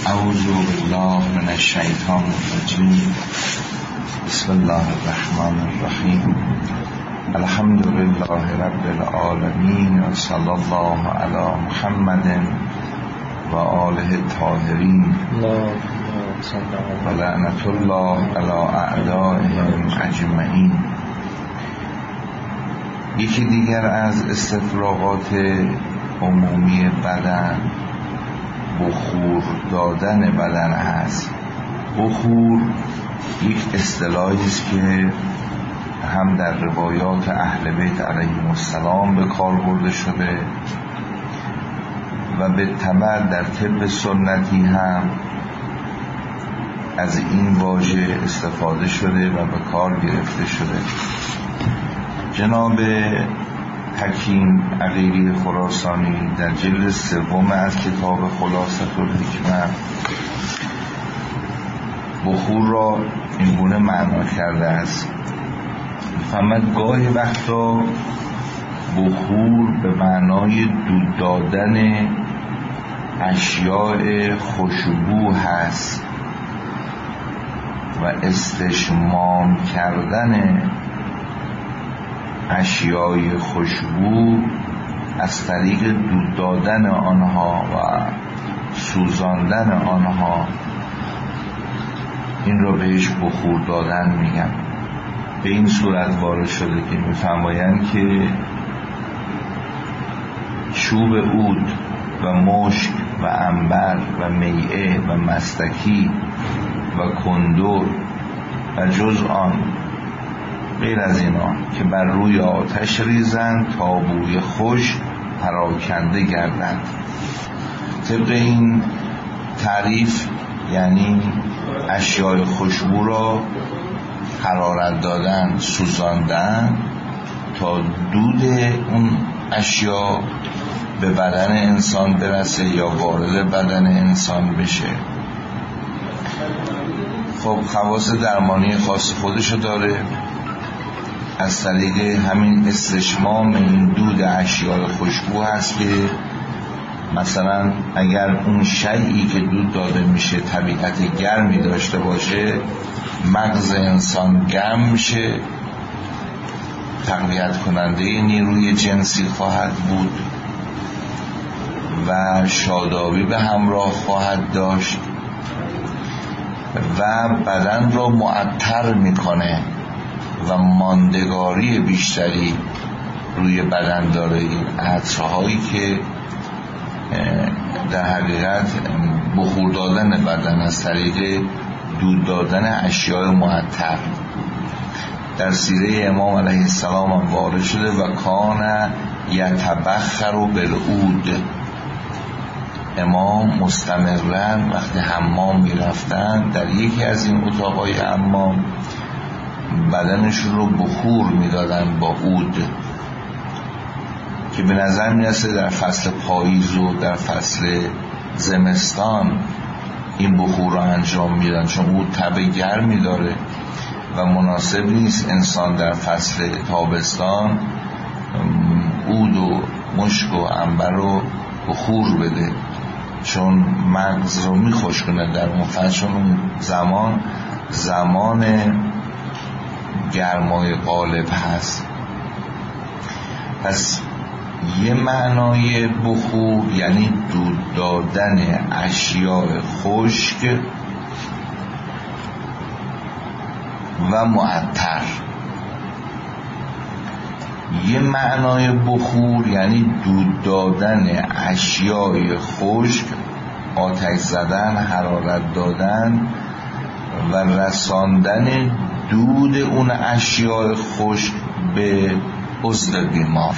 اعوذ بالله من الشیطان الرجیم. بسم الله الرحمن الرحیم. الحمد لله رب العالمین و صلی الله علی محمد و آله الطاهرین و لعنت الله علی اعدائهم اجمعین. یکی دیگر از استفراغات عمومی بدن بخور دادن بدن هست. بخور یک اصطلاحی است که هم در روایات اهل بیت علیهم السلام به کار برده شده و به تبع در طب سنتی هم از این واژه استفاده شده و به کار گرفته شده. جناب حکیم عقیلی خراسانی در جلد 3 از کتاب خلاصة الحکمه بخور را اینگونه معنا کرده است. فهمد گاهی وقتا بخور به معنای دود دادن اشیاء خوشبو هست و استشمام کردن اشیای خوشبو از طریق دود دادن آنها و سوزاندن آنها، این را بهش بخور دادن میگن. به این صورت وارد شده که میفرمایند که چوب عود و مشک و عنبر و میعه و مستکی و کندر و جز آن غیر از اینا که بر روی آتش ریزند تا بوی خوش پراکنده گردند. طبق این تعریف یعنی اشیای خوشبو را حرارت دادن، سوزاندن تا دود اون اشیا به بدن انسان برسه یا وارد بدن انسان بشه. خب خواص درمانی خاص خودشو داره. از طریق همین استشمام این دود اشیاء خوشبو هست که مثلا اگر اون شیئی که دود داده میشه طبیعت گرمی داشته باشه، مغز انسان گرم میشه، تقویت کننده نیروی جنسی خواهد بود و شادابی به همراه خواهد داشت و بدن را معطر میکنه و ماندگاری بیشتری روی بدن داره. این عطرهایی که در حقیقت بخور دادن بدن از طریق دود دادن اشیاء معطر در سیره امام علیه السلام هم وارد شده و کان یتبخر بالعود. امام مستمرن وقتی حمام میرفتن در یکی از این اتاقای حمام بدنشون رو بخور میدادن با عود که به نظر میرسه در فصل پاییز و در فصل زمستان این بخور رو انجام میدن، چون عود طبع گرمی داره و مناسب نیست انسان در فصل تابستان عود و مشک و عنبر رو بخور بده، چون مغز رو میخشکنه در اون فصل، چون اون زمان گرمای غالب هست. پس یه معنای بخور یعنی دود دادن اشیاء خشک و معطر. یه معنای بخور یعنی دود دادن اشیاء خشک، آتش زدن، حرارت دادن و رساندن دود اون اشیاء خشک به عضو بیمار.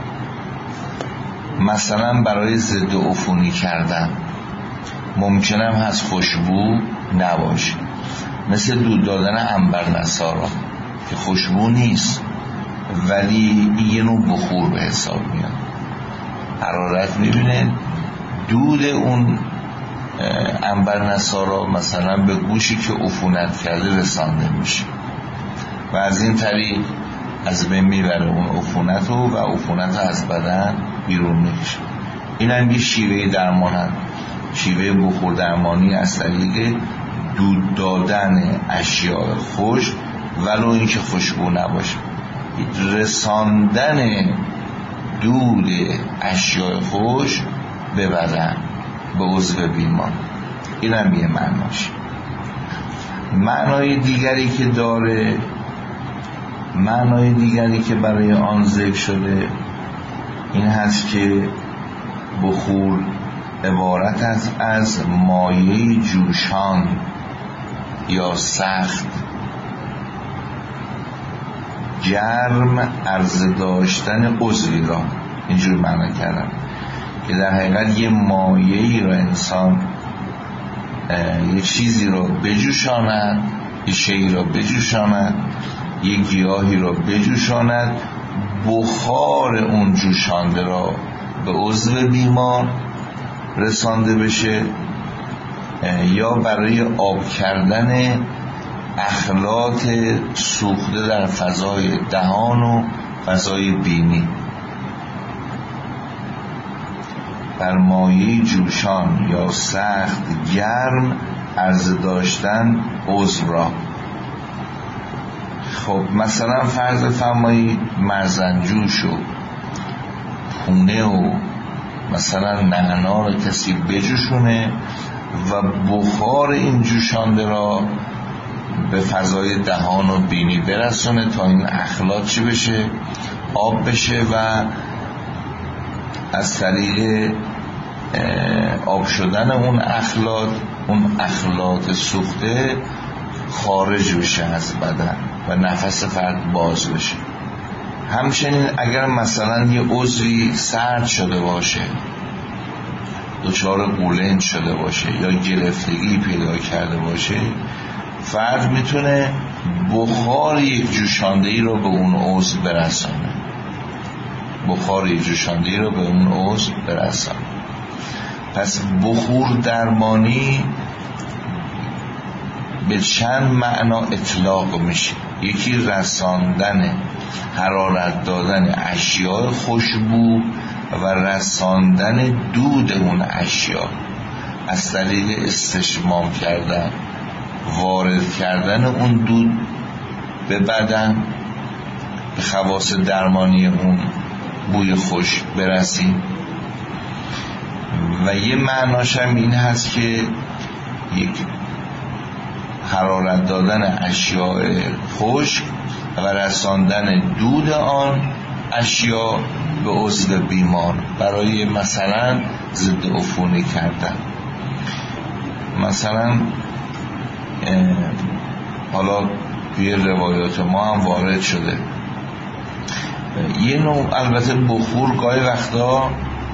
مثلا برای ضد عفونی کردن ممکنم هست خوشبو نباشه، مثل دود دادن عنبر نصارا که خوشبو نیست ولی یه نوع بخور به حساب میاد. حرارت میبینه دود اون عنبر نصارا مثلا به گوشی که عفونت کرده رسانده میشه و از این طریق از بین میبره اون عفونت و عفونت از بدن بیرون میکشه. این هم یه شیوه درمان هست. شیوه بخور درمانی از طریق دود دادن اشیاء خوش ولو اینکه خوشبو نباشه، رساندن دود اشیاء خوش به بدن، به عضو بیمار. اینم یه معناش. معنای دیگری که داره، معنای دیگری که برای آن ذکر شده این هست که بخور عبارت است از مایه جوشان یا سخت گرم عرضه داشتن عضوی را، اینجور معنی کردم که در حقیقت یه مایه‌ای را انسان یه چیزی را بجوشاند، یه شیئی را بجوشاند، یه گیاهی را بجوشاند، بخار اون جوشانده را به عضو بیمار رسانده بشه، یا برای آب کردن اخلاط سوخته در فضای دهان و فضای بینی. بر مایه جوشان یا سخت گرم عرضه داشتن عضو را. خب مثلا فرض فرمایید مرزنجوش و پونه و مثلا نعنا را کسی بجوشونه و بخار این جوشانده را به فضای دهان و بینی برسونه تا این اخلاط چی بشه؟ آب بشه و از طریق آب شدن اون اخلاط سوخته خارج بشه از بدن و نفس فرد باز بشه. همچنین اگر مثلا یه عضوی سرد شده باشه، دچار قولنج شده باشه یا گرفتگی پیدا کرده باشه، فرد میتونه بخار یک جوشاندهی رو به اون عضو برسانه، بخار یک جوشاندهی رو به اون عضو برسانه. پس بخور درمانی به چند معنا اطلاق میشه. یکی رساندن، حرارت دادن اشیاء خوشبو و رساندن دود اون اشیاء از طریق استشمام کردن، وارد کردن اون دود به بدن، به خواص درمانی اون بوی خوش برسیم. و یه معناش هم این هست که یک حرارت دادن اشیاء خشک و رساندن دود آن اشیاء به عضو بیمار برای مثلا ضد عفونی کردن. مثلا حالا توی روایات ما هم وارد شده یه نوع، البته بخور گاهی وقتا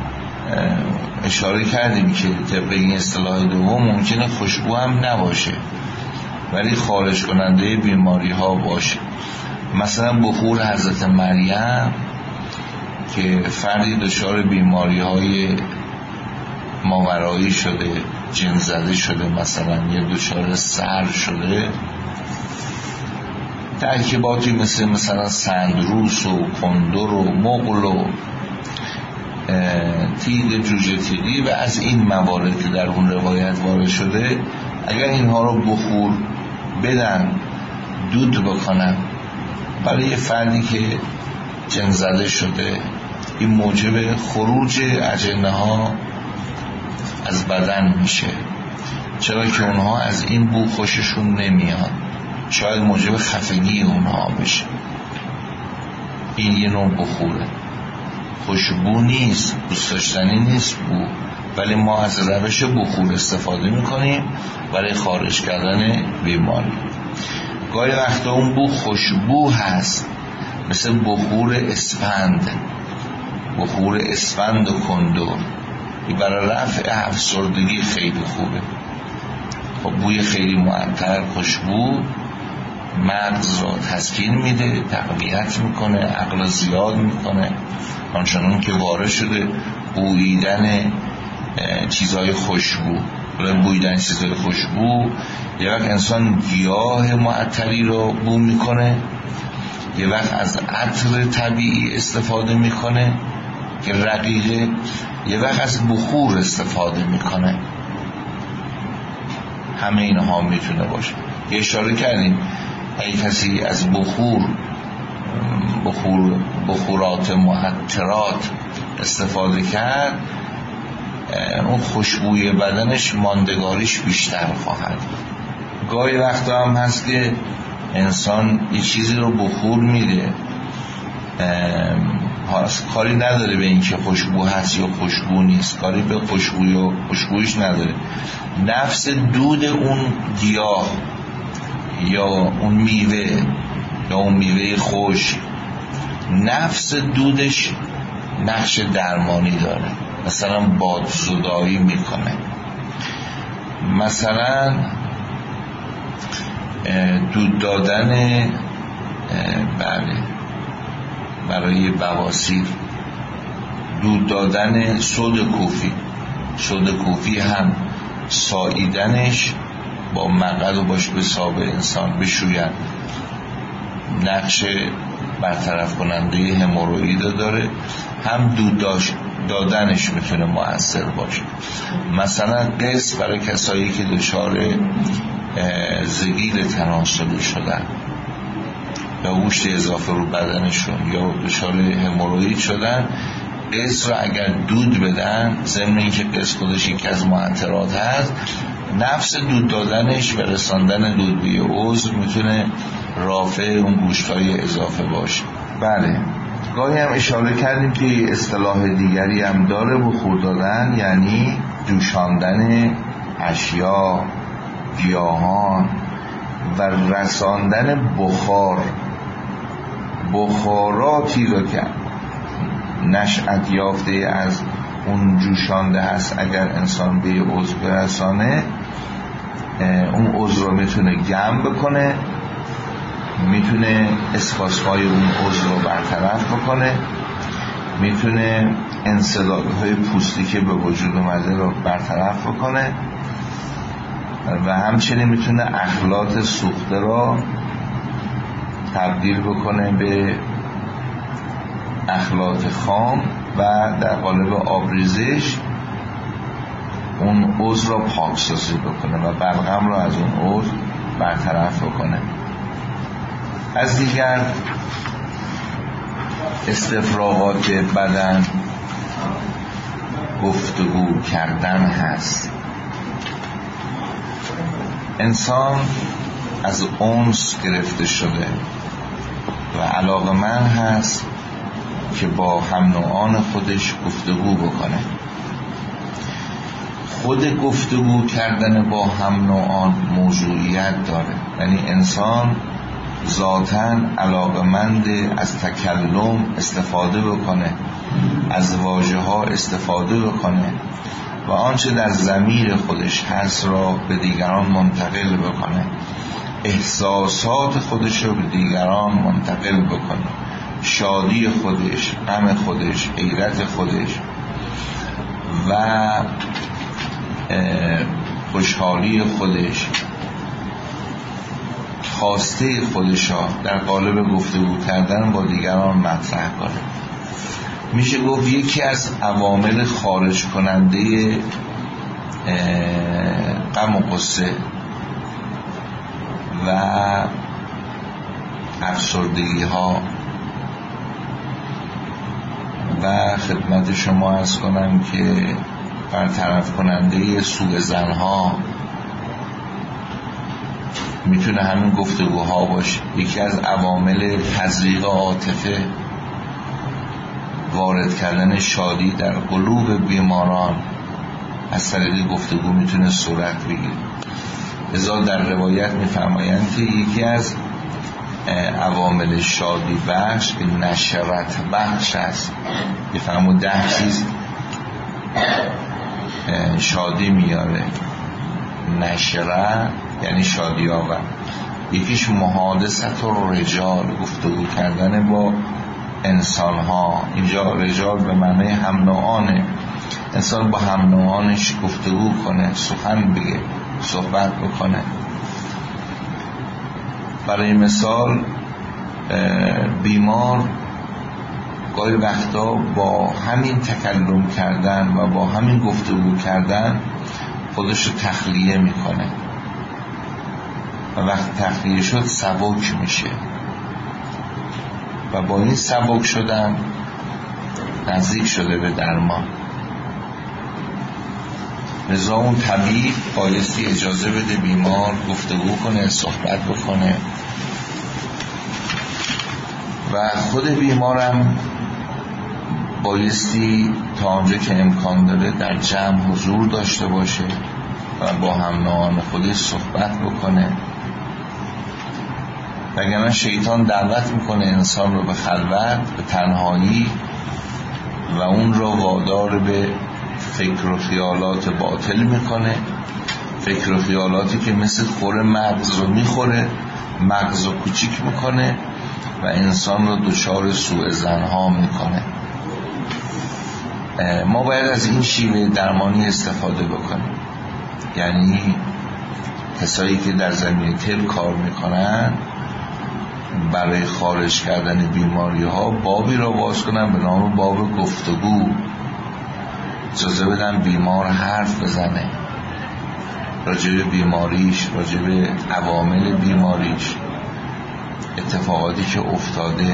اشاره کردیم که طبق این اصطلاح دوم ممکنه خوشبو هم نباشه ولی خارج کننده بیماری ها باشه. مثلا بخور حضرت مریم که فردی دچار بیماری های ماورایی شده، جن زده شده، مثلا یه دچار سر شده، ترکیباتی مثلا سندروس و کندر و مغل و تیغ جوجه تیغی و از این موارد که در اون روایت وارد شده، اگر اینها رو بخور بدن، دود بکنن برای یه فردی که جن زده شده، این موجب خروج اجنه ها از بدن میشه، چرا که اونها از این بو خوششون نمیاد، شاید موجب خفگی اونها بشه. این یه نوع بخوره، خوشبو نیست، دوست داشتنی نیست بو، ولی ما از روش بخور استفاده میکنیم برای خارج کردن بیماری. گاهی وقتا اون بو خوشبو هست، مثل بخور اسفند، بخور اسفند و کندر، برای رفع افسردگی خیلی خوبه. خب بوی خیلی معطر، خوشبو مغز را تسکین میده، تقویت میکنه، عقل زیاد میکنه، آنچنان که وارد شده بویدن چیزهای خوشبو. بویدن چیزهای خوشبو یه وقت انسان گیاه معطری رو بو میکنه، یه وقت از عطر طبیعی استفاده میکنه که رقیقه، یه وقت از بخور استفاده میکنه همه اینها میتونه باشه. اشاره کردیم اگه کسی از بخورات معطرات استفاده کرد، اون خوشبوی بدنش ماندگاریش بیشتر خواهد. گاهی وقتا هم هست که انسان یه چیزی رو بخور میده، کاری نداره به این که خوشبو هست یا خوشبو نیست، کاری به خوشبوی و خوشبویش نداره. نفس دود اون گیاه یا اون میوه یا اون میوه خوش، نفس دودش نقش درمانی داره. مثلا بادزدایی میکنه، مثلا دود دادن برای بواسیر، دود دادن سود کوفی هم ساییدنش با مقعد و باش به ساب انسان بشوید، نقش برطرف کننده هموروئید داره، هم دود دادنش میتونه مؤثر باشه. مثلا قص برای کسایی که دچار زگیل تناسلی شدن یا گوشت اضافه رو بدنشون یا دچار هموروئید شدن، قص رو اگر دود بدن، ضمن اینکه قص خودش یکی از معطرات هست، نفس دود دادنش و رساندن دود به عضو میتونه رافع اون گوشت‌های اضافه باشه. بله، گاهی هم اشاره کردیم که اصطلاح دیگری هم داره بخور دادن، یعنی جوشاندن اشیا، گیاهان و رساندن بخاراتی رو که نشأت یافته از اون جوشانده هست. اگر انسان به عضو برسانه، اون عضو رو میتونه گرم بکنه، میتونه اسپاسهای اون عضو رو برطرف بکنه، میتونه انسدادهای پوستی که به وجود اومده رو برطرف بکنه و همچنین میتونه اخلاط سوخته رو تبدیل بکنه به اخلاط خام و در قالب آبریزش اون عضو رو پاکسازی بکنه و بلغم رو از اون عضو برطرف بکنه. از دیگر استفراغات بدن گفتگو کردن هست. انسان از انس گرفته شده و علاقه‌مند هست که با هم نوعان خودش گفتگو بکنه. خود گفتگو کردن با هم نوعان موضوعیت داره، یعنی انسان ذاتاً علاقه‌مند از تکلم استفاده بکنه، از واژه‌ها استفاده بکنه و آنچه در ضمیر خودش هست را به دیگران منتقل بکنه، احساسات خودش رو به دیگران منتقل بکنه، شادی خودش، غم خودش، حیرت خودش و خوشحالی خودش، خواسته خودش را در قالب گفتگو کردن با دیگران مطرح کنه. میشه گفت یکی از عوامل خارج کننده غم و غصه و افسردگی ها و خدمت شما عرض کنم که برطرف کننده سوء ظن ها میتونه همین گفتگوها باشه. یکی از عوامل تزریق عاطفه، وارد کردن شادی در قلوب بیماران از طریق گفتگو میتونه صورت بگیره. لذا در روایت میفرمایند که یکی از عوامل شادی بخش که نشرت بخش است. میفرمود 10 چیز شادی میاره. نشرت یعنی شادی آور. یکیش محادثت و رجال، گفتگو کردن با انسان ها. اینجا رجال به معنی هم نوعانه، انسان با هم نوعانش گفتگو کنه، سخن بگه، صحبت بکنه. برای مثال بیمار گاهی وقتا با همین تکلم کردن و با همین گفتگو کردن خودش رو تخلیه میکنه، و وقت تخلیه شد سبک میشه و با این سبک شدن نزدیک شده به درمان. لذا اون طبیب بایستی اجازه بده بیمار گفتگو کنه، صحبت بکنه و خود بیمارم بایستی تا آنجا که امکان داره در جمع حضور داشته باشه و با هم نوعان خودش صحبت بکنه، وگرنه شیطان دعوت میکنه انسان رو به خلوت، به تنهایی و اون رو وادار به فکر و خیالات باطل میکنه، فکر و خیالاتی که مثل خور مغز رو میخوره، مغز رو کوچیک میکنه و انسان رو دچار سوء ظن‌ها میکنه. ما باید از این شیوه درمانی استفاده بکنیم. یعنی کسایی که در زمینه طب کار میکنن برای خارج کردن بیماری ها بابی را باز کنن به نام باب گفتگو، اجازه بدن بیمار حرف بزنه راجع به بیماریش، راجع به عوامل بیماریش، اتفاقاتی که افتاده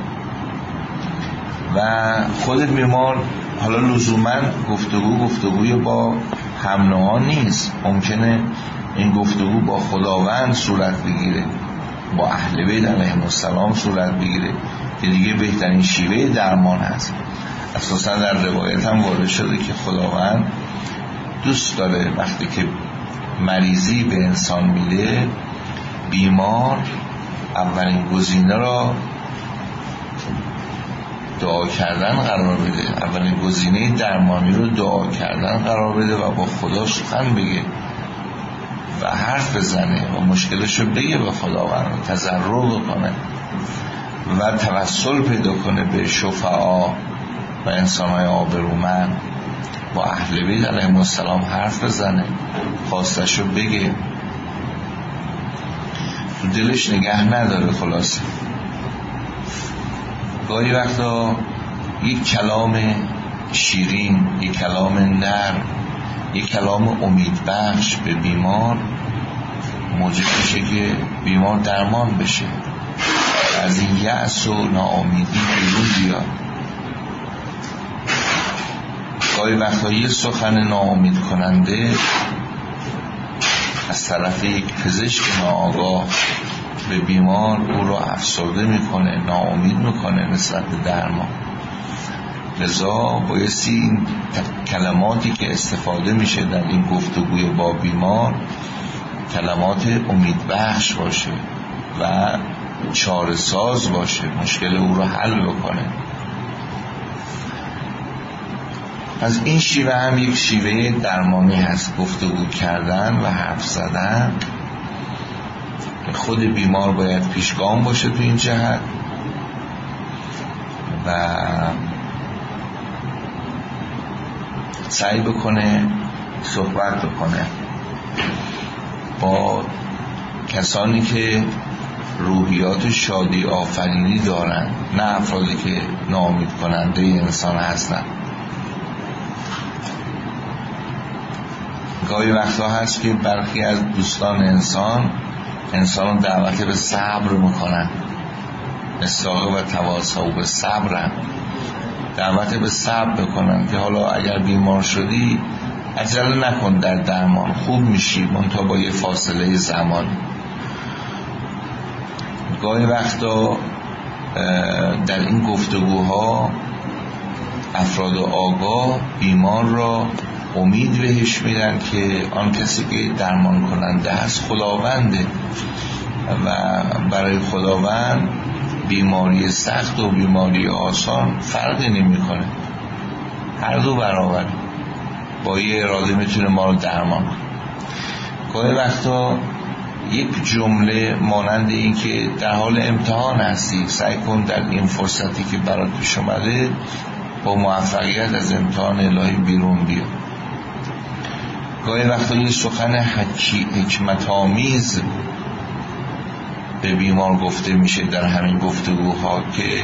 و خود بیمار. حالا لزوما گفتگوی با هم نوعان نیست، ممکنه این گفتگو با خداوند صورت بگیره، با اهل بیت علیهم السلام صورت بگیره که دیگه بهترین شیوه درمان هست. اساسا در روایت هم وارد شده که خداوند دوست داره وقتی که مریضی به انسان میده بیمار اولین گزینه را دعا کردن قرار بده، اولین گزینه درمانی رو دعا کردن قرار بده و با خدا سخن بگه و حرف بزنه و مشکلش رو بگه به خداوند، تضرع بکنه و توسل پیدا کنه به شفعا و انسان‌های آبرومند، با اهل بیت علیهم السلام حرف بزنه، خواستش رو بگه، تو دلش نگه نداره. خلاصه گاهی وقتا یک کلام شیرین، یک کلام نرم، یک کلام امیدبخش به بیمار موجب میشه که بیمار درمان بشه، از این یأس و ناامیدی بیرون بیاد. گاهی وقتا یه سخن ناامید کننده از طرف یک پزشک ناآگاه به بیمار او را افسرده میکنه، ناامید میکنه نسبت به درمان. لذا بایستی این کلماتی که استفاده میشه در این گفتگوی با بیمار کلمات امیدبخش باشه و چاره‌ساز باشه، مشکل او را حل بکنه. از این شیوه هم یک شیوه درمانی هست، گفتگو کردن و حرف زدن. خود بیمار باید پیشگام باشه تو این جهت و سعی بکنه صحبت بکنه با کسانی که روحیات شادی آفرینی دارن، نه افرادی که ناامید کننده انسان هستن. گاهی وقتا هست که برخی از دوستان انسان رو دعوت به صبر میکنن، استاقه و تواصل به صبرن، دعوت به صبر بکنن که حالا اگر بیمار شدی عجله نکن در درمان، خوب میشی منتها با یه فاصله زمان. گاهی وقتا در این گفتگوها افراد آگاه بیمار را امید بهش میدن که آن کسی که درمان کننده هست خداونده و برای خداوند بیماری سخت و بیماری آسان فرقی نمیکنه، هر دو برابر، با یه اراده میتونه ما رو درمان کنه. گاهی وقتا یک جمله مانند این که در حال امتحان هستی، سعی کن در این فرصتی که برات پیش اومده با موفقیت از امتحان الهی بیرون بیا. گاهی وقتا یه سخن حکمت آمیز به بیمار گفته میشه در همین گفتگوها که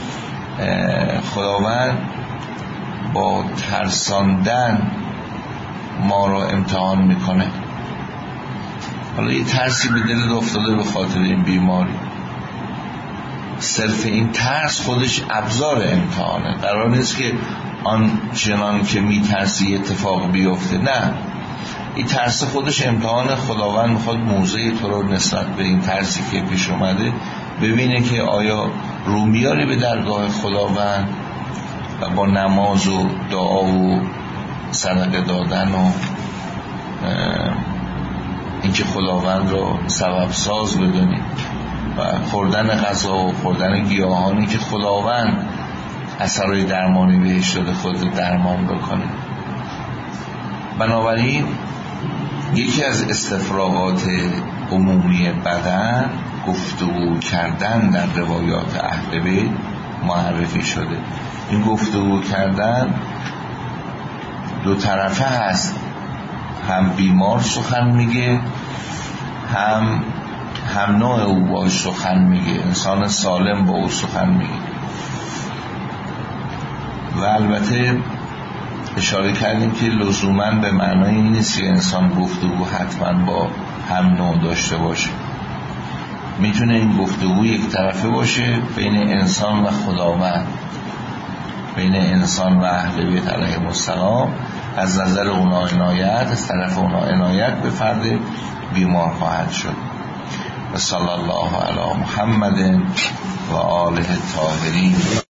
خداوند با ترساندن ما رو امتحان میکنه. حالا یه ترسی به دلت افتاده به خاطر این بیماری، صرف این ترس خودش ابزار امتحانه. قرار نیست که آن چنان که میترسی اتفاق بیفته، نه، این ترس خودش امتحان. خداوند میخواد موضع تو رو نسبت به این ترسی که پیش اومده ببینه که آیا رو میاری به درگاه خداوند و با نماز و دعا و صدقه دادن و اینکه خداوند رو سبب ساز بدونی و خوردن غذا و خوردن گیاهانی که خداوند اثرهای درمانی بهش داده خود درمان بکنه. بنابراین یکی از استفراغات عمومی بدن گفتگو کردن در روایات اهل بیت معرفی شده. این گفتگو کردن دو طرفه هست، هم بیمار سخن میگه، هم نوع او باش سخن میگه، انسان سالم با او سخن میگه. و البته اشاره کردیم که لزوماً به معنای این نیست که انسان گفتگو حتما با هم نوع داشته باشه. میتونه این گفتگو یک طرفه باشه بین انسان و خداوند، بین انسان و اهل بیت علیهم السلام. از نظر اونا عنایت، از طرف اونا عنایت به فرد بیمار خواهد شد. و صلی الله علی محمد و آله الطاهرین.